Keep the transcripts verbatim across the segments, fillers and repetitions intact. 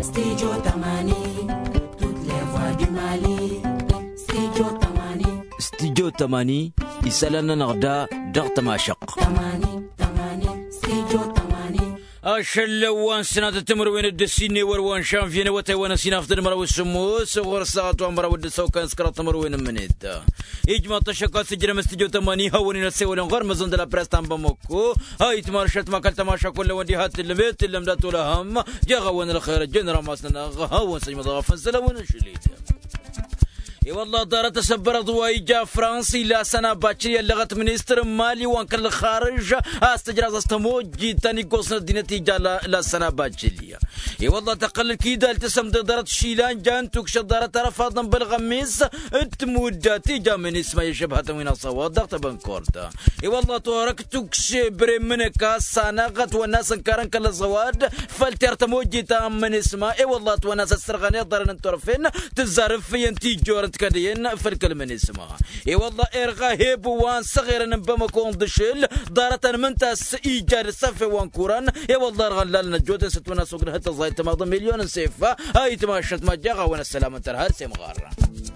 Studio Tamani, toutes les voix du Mali. Studio Tamani. Studio Tamani, isalana narda dar tamashaq. Tamani, Tamani, Studio Tamani. أشلوان سنة التمروين الدسيني وروان شانفينا وتوانا سينافت المرا والسموس وغير ساعة ومرا والدسو كان سكرة التمروين منيت إجماع تشكى سجل مستجو تماني هوني نسوي غير مزون دلا برستان بموكو هاي تمارشت ما كل تماشا كل ودي هات اللميت اللي مداتو لهم جاغوان الخير الجنرا ماسنا هون سجم ضغفن سلوون شليت اي والله دار تسبر ضوايجا فرنسي لا سنه باتشي لغت منستر مالي وان كل خارج استجراز استموجي تاني قوسنا دينتي جا لا سنه باتشي اي والله تقلل كيدا التسم دارت شيلان جان توكش دارت رفضا بالغميس التموداتي جا من اسمها يشبهت وين صواد ضغط بنكورتا اي والله تورك توكش بريمنكا سانغت والناس انكرن كل زواد فلترتموجي تام من اسمها اي والله وناس السرغانيه ضرن انتورفين تزارف في انتي جور كدين فرق من اسمها اي والله ارغاهب وان صغير نبما كون دشل دارت من تاس ايجار صف وان كوران اي والله غللنا جوده ستونا سوق حتى زايد تماضي مليون سيفه هاي تماشت ما جاغا وانا السلامه ترهر سي مغاره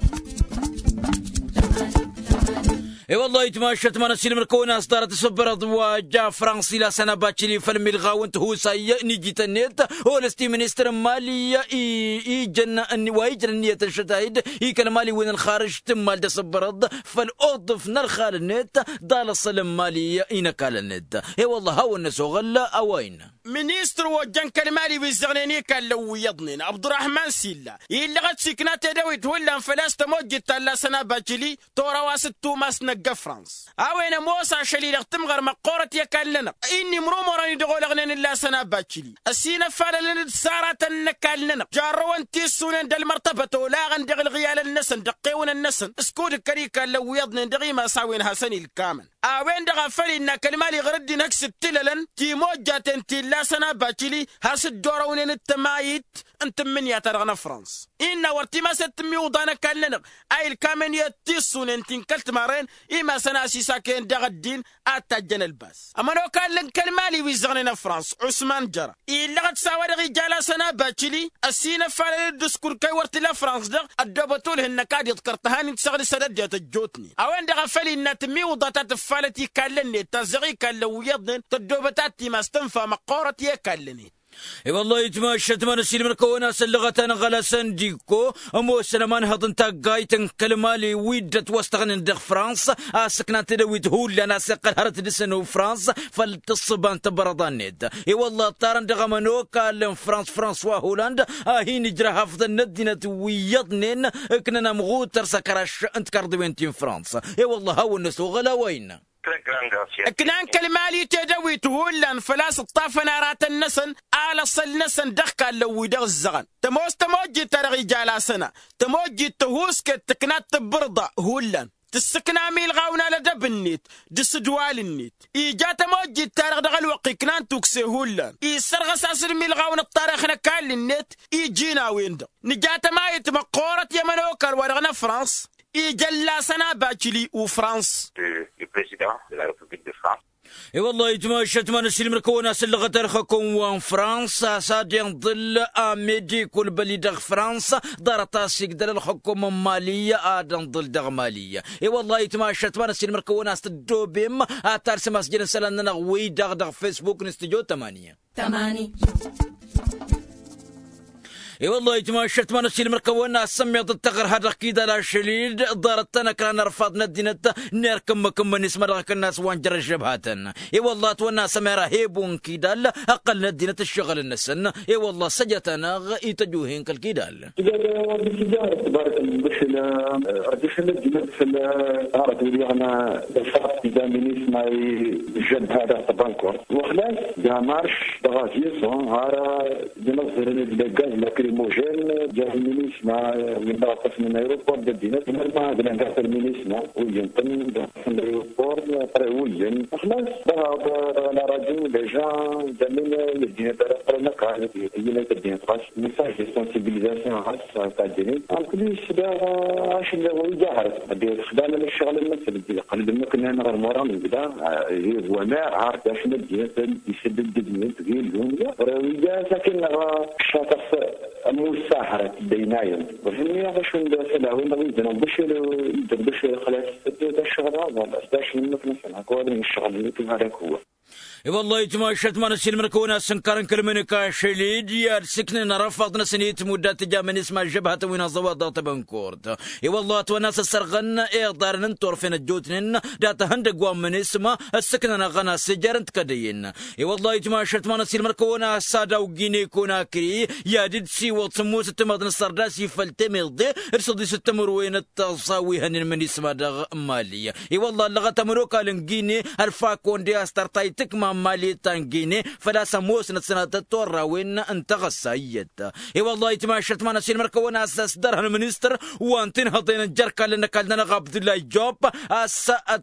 اي والله يتماشت ما نسيل مركونا اصدارت سبرض وجا فرنسي لا سنه باتشلي فيلم الغاونت هو ساي نيجي تنيت هو الاستي منستر مالي اي اي جن ان وايجر نيه الشتايد اي كان مالي وين الخارج تم مال سبرض فالارض في نار خال النت دال السلم مالي اين كال النت اي والله هو الناس غلا اوين منيستر وجن كلمالي بالزغنيني كان لو يضنين عبد الرحمن سيلا اللي غد سكنات دويت ولا فلاس تموجد تلا سنه باتشلي تورا واستو ماس نقا فرنس اوين موسى شليل تمغر مقورة يكال لنا اني مروم راني دغول غنين الله سنه باتشلي السينا فالا سارة نكال لنا جاروان تيسون دل مرتبة ولا غندغ الغيال النسن دقيون النسن اسكود الكريكا لو يضنين دغي ما ساوين حسن الكامل اوين دغ فلي ان كلمالي غردي نكس تللن تي موجات انتي لا سنه باتشلي هاس الدورون التمايت انت من يا ترغنا فرنس ان ورتي ما ستمي وضانا كان لنا اي الكامن يتيسون انتي كلت مارين إما سناسي ساكن دغ الدين أتجن الباس أما لو كان لن كلمالي ويزغننا فرنسا عثمان جرى إلا قد ساوى رجال سنة باتشلي السينة فعلا الدسكور كي ورتلا فرنس دغ الدوبتول هن كاد يذكرتهاني تسغل سنة ديت الجوتني أوين دغ فالي نتمي وضاتات فالتي كالني تزغي كان لو يضن تدوبتاتي ما استنفى مقورتي كالني اي والله يتماشت ما نسيل مركونا سلغتنا غلا سنديكو امو سلمان هضن تاقايتن كلمالي ويدت واستغنن دغ فرنسا اسكنات دويت هول لنا سقل هرت دسنو فرنسا فالتصبان تبرضان نيد اي والله طارن دغ منو كالن فرنس فرانسوا هولندا اهي نجرى حفظ الندينة ويضنن كننا مغوتر سكرش انت كاردوينتين فرنسا اي والله هاو الناس غلا وين كنان كلمالي تدوي تهولن فلاس الطافنا رات النسن على صل نسن دخل لو يدغ الزغن تموس تموجي ترغي جالاسنا تموجي تهوسك تكنات تبرضا هولن تسكنا ميل غاونا لدب النيت دس دوال النيت إيجا تموجي تارغ دغل وقي كنان توكسي هولن إيسرغ ساسر ميل غاونا الطارخنا كان للنيت إيجينا ويندغ نجات ما يتمقورة يمنوكر ورغنا فرنس إيجا سنة باتشلي وفرنس le président de la République de France. اي والله يتماشت ما نسيل مركونا سلغة تاريخكم وان فرنسا سادين ظل اميدي كل بلي دغ فرنسا دار تاسيك دل الحكومة مالية ادن ظل دغ مالية اي والله يتماشت ما نسيل مركونا استدوبيم اتار سماس جنن سلاننا غوي دغ دغ فيسبوك نستجو تمانية تماني اي والله يتماشت ما نسيل مركونا سمي ضد تغر هذا كيدا لا شليد دارتنا كان رفضنا الدينة نركم كم نسمع لك الناس وانجر جبهاتنا اي والله تونا سميرا هيبون كيدال اقل الدينة الشغل النسن اي والله سجتنا يتجوهين كالكيدال تبارك بشلا رديشنا الدينة بشلا عرض ليغنا الفرق دا منيس ماي جد هذا تبانكور وخلاص دا مارش دغازيس هارا دينظر الدقاز لكن الموجل جاه المينيسما من طرف من الايروبور بدينا ما هذا نقاط المينيسما وينطن في الايروبور طريويا خلاص انا راجل ديجا دمنا الدين تاعنا كانت هي الدين تاعش ميساج دي سونسيبيليزاسيون خاص تاع الدين كلش دا اش اللي يجهر ديال خدامه الشغل المثل قلب ما كنا نغير مورا من بدا هو ما عارف شنو الدين يسدد الدين تقيل اليوم رويه لكن الشخص حرات دينايم وهني هذا شو ده وين بيجنا بش بش خلاص ده الشغل هذا داش منك مثلا كوالي من الشغل اللي هذاك هو والله يتما شتما نسيل مركونا سنكرن كلمنكا شليد يا سكننا رفضنا سنيت مدات جامن اسمها جبهة وين الضوابط بنكورت اي والله توناس السرغن اقدر ننطر فين الجوتن دات هندق ومن اسمها السكننا غنا سجرن تكدين اي والله يتما شتما نسيل مركونا سادا وجيني كونا كري يا ديد سي وتسموس تمدن السرداس يفلتمض ارصدي ستمر وين التصاوي هن من اسمها دغ ماليه اي والله لغه تمروكا لنجيني الفاكون دي استرتايتك مالي تانجيني فلا سموس نتسنة التورة وين انت غسايت اي والله يتماشت ما نسيل مركونا اساس درها المنستر وانتين هطين الجركة لانك لنا عبد الله جوب اسأت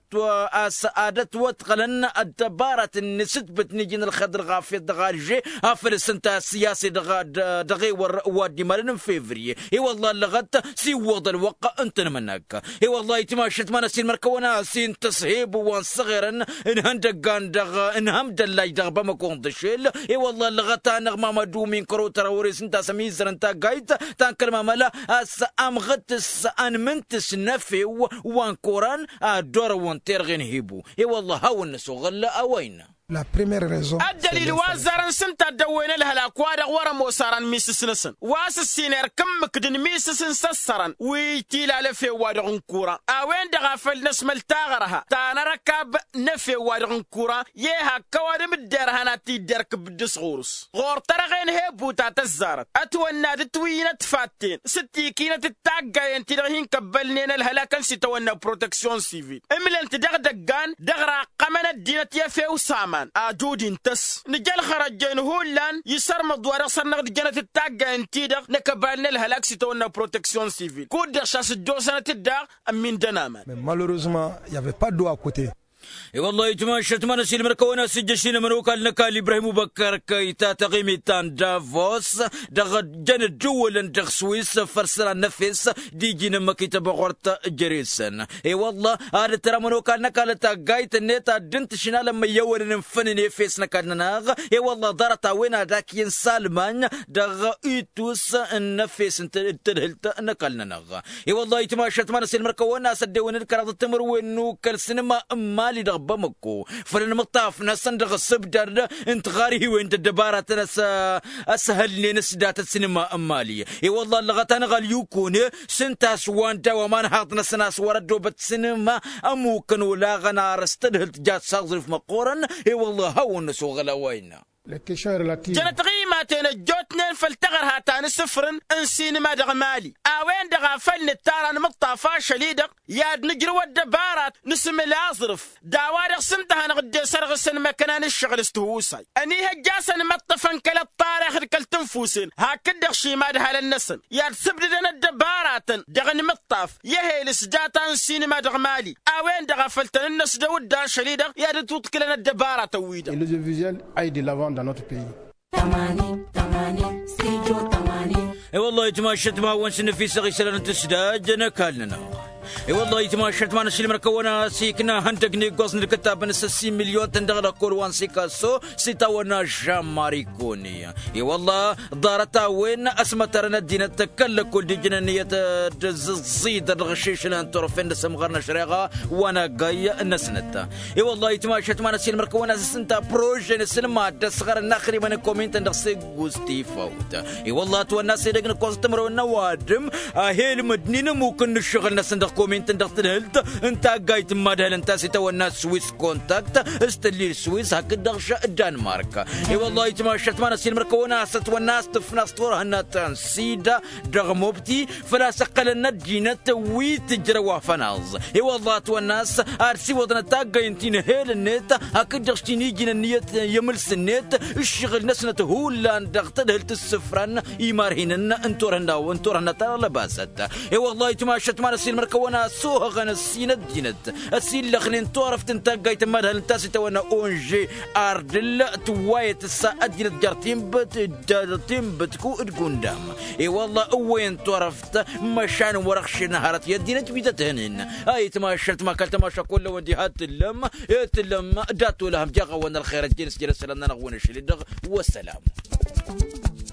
واسأدت واتقلن الدبارة النسد بتنجين الخضر غافية دغالجي افرس انت السياسي دغي وادي مالن فيفري اي والله لغت سي وضع الوقع انت منك اي والله يتماشت ما نسيل مركونا سين تصهيب وان صغيرا ان هندقان دغ ان هم دلاي دغبا ما كوندشيل اي والله لغتا نغما ما دومين كرو تراوريس انت سميزر انت قايت تان كلمه مالا اس ام غتس ان منتس نفي وان كوران دور وان ترغين هيبو اي والله هاو الناس غلا اوين La première raison. الدليل وازرن سنتا دوين لها لاكواد ورا موسارن ميسس نسن واس السينير كم كدن ميسس سسرن ويتي لا في وادغن كورا اوين دغافل نسمل تاغرها تانا ركب نفي وادغن كورا يها كواد مدير هنا تي درك بدس غورس غور ترغين هي بوتا تزارت اتونا دتوينه تفاتين ستي كينه تتاغا انت دغين كبلنين الهلاكن سيتونا بروتكسيون سيفيل امل انت دغدغان دغرا قمنه دينت يفي وسام أجودين تس نجال خرجين هولان يسر مدوار صار نقد جنة التاجة انتيدر نكبرنا الهلاك سيتونا بروتكسيون سيفيل كود شاس الجوسنة الدار أمين دنامان. Mais malheureusement, il n'y avait pas d'eau à côté. اي والله يتما شتما نسيل مركونا سجشين مروكا لنكال ابراهيم بكر كيتا تغيمي تان دافوس دغ جن جول دغ سويس فرسنا نفس دي جين مكيتا بغورت جريسن اي والله هذا ترى مروكا نكال تا جايت نيتا دنت شنا لما يول نفنني فيس نكالناغ اي والله دارتا وين داكين سالمان دغ ايتوس النفس انت تدهلت نكالناغ اي والله يتما شتما نسيل مركونا سدون الكراد التمر وينو كالسينما مالي دغبا مكو فلن مطاف نسن دغ السبدر انت غاري وانت الدبارة نس اسهل نسدات السينما امالي اي والله لغتان غاليوكون سنتاس وانتا ومان حاطنا سناس وردو بالسينما اموكن ولا غنار استدهلت جات صغزر في مقورن اي والله هو النسو غلاوينا جنت غيماتين الجوتنين فالتغر هاتان سفرن انسين ما دغ مالي اوين دغ فلن التاران مطافا شليدق ياد نجرو الدبارات نسم الازرف داوارق سنتها نغدي سرغ سن مكانان الشغل استهوساي اني هجاسن مطفن كلا الطارخ كالتنفوسين هاكدغ شي ما دها للنسن ياد سبدنا الدبارات دغ مطاف يهي لسجاتا انسين ما دغ مالي اوين دغ فلتن النس دود دا شليدق ياد توتك لنا الدبارات ويدا الفيزيوال ايدي لافون dans notre pays. تمانين تمانين ستيجو تمانين اي والله يتماشت ما ونسن في صغي سلان تسداج نكالنا اي والله يتماشت ما نسلم ركونا سيكنا هنتقني قوس الكتاب نسسي مليون تندغ كوروان سيكاسو سيتاونا جاماريكوني اي والله دارتا وين اسمترنا الدين تكل كل دي جنانية زيد الغشيش لان طرفين سمغرنا شريغا وانا قاي نسنتا اي والله يتماشت ما نسلم ركونا سنتا بروجي نسلم دسغر النخري من كومنت ندخسي غوستي فوت اي والله تو الناس يدقن كوز تمرو النوادم هي المدنين ممكن نشغل ناس ندخ كومنت ندخت انت قايت مادهل انت سيتو الناس سويس كونتاكت استليل سويس هكذا الدنمارك اي والله يتماشت ما نسيل مركونا ست والناس تفناس طورها الناس سيدا دغموبتي فلا سقل النجينة ويتجروا فناز اي والله تو الناس ارسي وطن تاقاينتين هيل النت هكذا شتيني جينا النية يملس النت الشغل نسنة هولان دغتدهلت السفران يمارهن انتورهن وانتورهن ترى لباست اي والله يتماشت ما نسيل مركونا سوها غن السينة دينت السين لخنين طورفت انتاقايت مادهل انتاسي تونا اونجي اردل توايت الساعة دينت جارتين بت جارتين بتكو ادقوندام اي والله وين طورفت مشان ورخش نهارت يدينت بيدتهنن اي تماشت ما كلت ماشا كل ودي هات اللم هات اللم داتو لهم جاغا وانا الخير الجنس جلس لنا نغون الشلدغ والسلام.